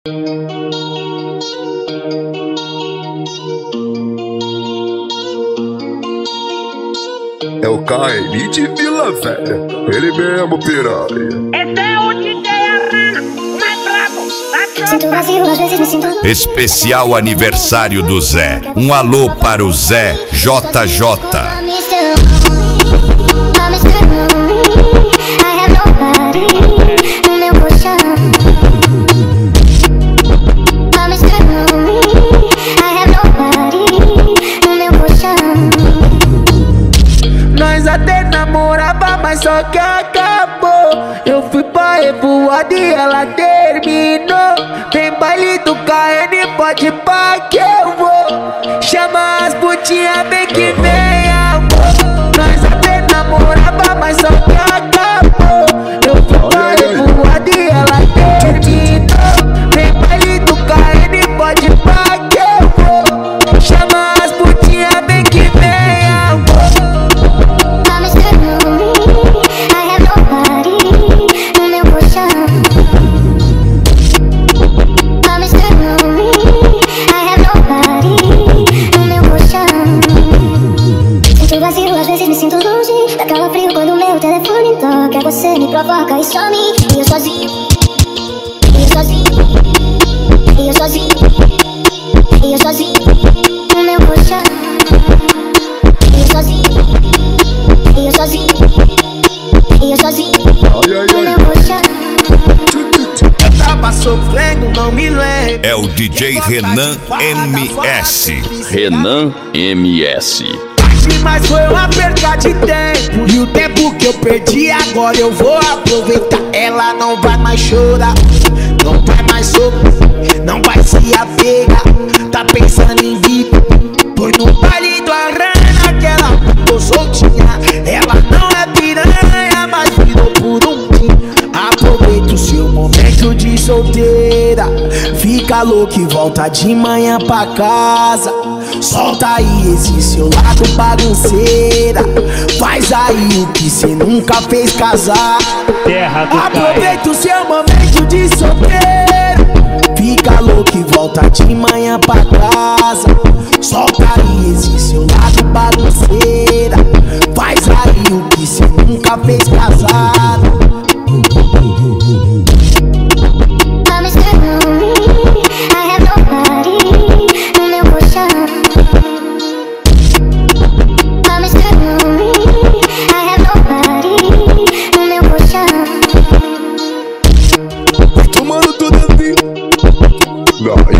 É o KM de Vila Velha, ele mesmo, piranha. Esse é o DJ Arana, o mais brabo da Sinto vazio, às vezes me sinto. Especial aniversário do Zé. Um alô para o Zé JJ. Nós até namorava, mas só que acabou. Eu fui pra revoada e ela terminou. Tem baile do KN, pode pá que eu vou. Chama as putinhas, vem que vem, amor. Nós até namorava, mas só que acabou. Eu fui pra revoada e ela terminou. Tem baile do KN, pode pá que eu vou. Chama as putinhas, vem que vem, amor. Às vezes me sinto longe, dá calafrio quando meu telefone toca. Você me provoca e some. E eu sozinho, e eu sozinho, e eu sozinho, e eu sozinho no meu colchão. E eu sozinho, e eu sozinho, e eu sozinho no meu colchão. Eu tava sofrendo, não me lembro. É o DJ Renan MS. Renan MS. Mas foi uma perda de tempo. E o tempo que eu perdi agora eu vou aproveitar. Ela não vai mais chorar, não vai mais sofrer, não vai se apegar. Tá pensando em vir, foi no baile do Arana que ela ficou soltinha. Ela não é piranha, mas virou por um dia. Aproveita o seu momento de solteira, fica louco e volta de manhã pra casa. Solta aí esse seu lado bagunceira, faz aí o que cê nunca fez casar. Aproveita o seu momento de solteira, fica louco e volta de manhã pra casa. Solta aí esse seu lado bagunceira, faz aí o que cê nunca fez casar. Tomando tudo a vida.